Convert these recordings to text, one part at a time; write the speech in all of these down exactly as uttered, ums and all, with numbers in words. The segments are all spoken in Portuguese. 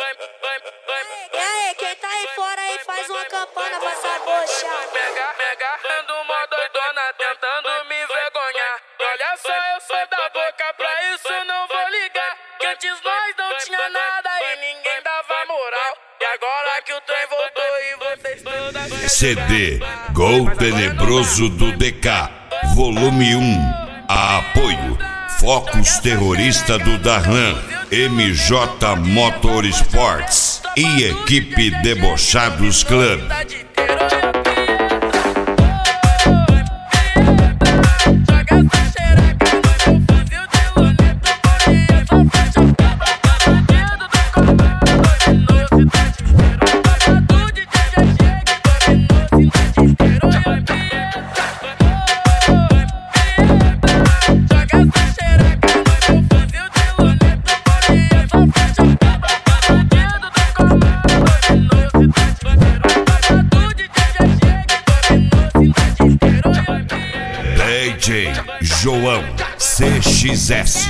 E aí, quem tá aí fora aí faz uma campana pra sabochar. Mega, mega, ando mó doidona tentando me envergonhar. Olha só, eu sou da boca, pra isso não vou ligar. Que antes nós não tinha nada e ninguém dava moral. E agora que o trem voltou e vocês todas... C D Gol Tenebroso do D K, volume um. Apoio Focus Terrorista do Darlan, M J Motorsports e equipe Debochados Club. D J João C X S.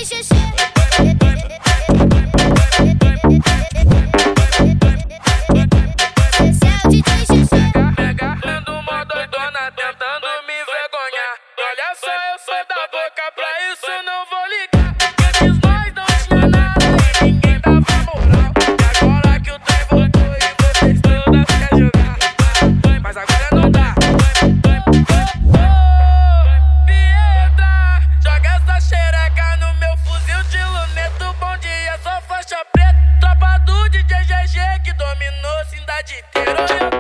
Ando mó doidona tentando me envergonhar. Olha só, eu sou da boca, pra isso não vou ligar. Que antes nós não tinha nada e ninguém dava moral. E agora que o trem voltou e vocês todas querem jogar. Mas agora não dá. Piedra, joga essa xereca no meu fuzil de luneta. Bom dia, sou faixa preta. Tropa do D J G G que dominou a cidade inteira.